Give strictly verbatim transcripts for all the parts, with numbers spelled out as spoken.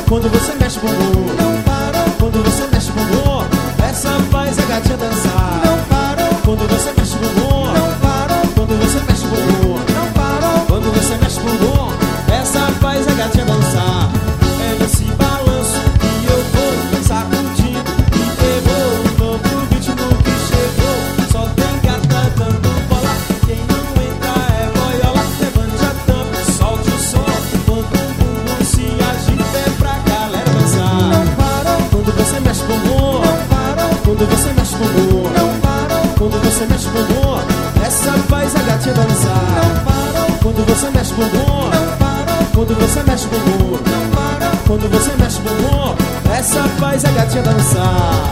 quando você mexe o bumbum. não parou, Quando você mexe o bumbum, essa faz a gatinha dançar. não parou, Quando você mexe o bumbum, não parou, quando você mexe o bumbum, não parou, quando você mexe o bumbum, essa faz a gatinha dançar. É nesse balanço que eu vou sacudindo e pegou um novo ritmo que chegou. Só tem gata dando bola, quem não entra é boiola. Levante a tampa, solte o som, quando o bumbum se agita é pra galera dançar. não parou, Quando você mexe o bumbum, não parou, quando você mexe o bumbum, não parou, quando você mexe o bumbum, essa faz a gatinha dançar. não parou, Quando você mexe o bumbum, não parou, quando você mexe o bumbum, não parou. quando você mexe o bumbum, essa faz a gatinha dançar.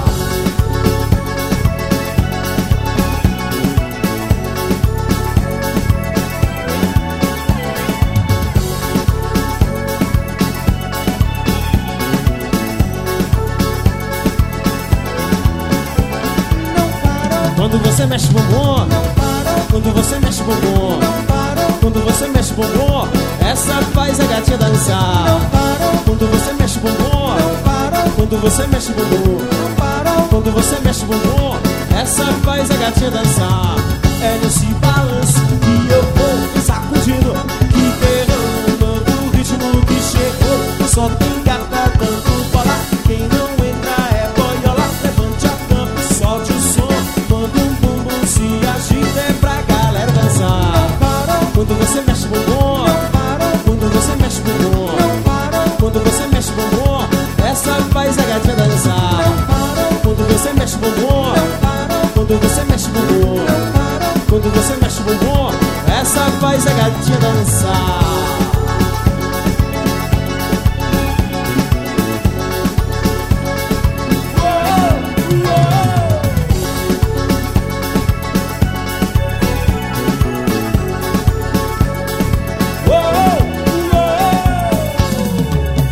Quando você mexe o bumbum, quando você mexe o bumbum, quando você mexe o bumbum, essa faz a gatinha dançar. Quando você mexe o bumbum, quando você mexe o bumbum, quando você mexe o bumbum, essa faz a gatinha dançar. É nesse balanço que eu vou sacudindo, que pegou um novo ritmo que chegou. Só tem gata dando bola, quem não entra é boiola. Levante a tampa e solte o som, quando um bumbum se agita é pra galera dançar. Quando você mexe o bumbum, quando você mexe o bumbum, quando você mexe o bumbum, essa faz a gatinha dançar. Quando você mexe o bumbum, quando você mexe o bumbum, quando você mexe o bumbum, essa faz a gatinha dançar.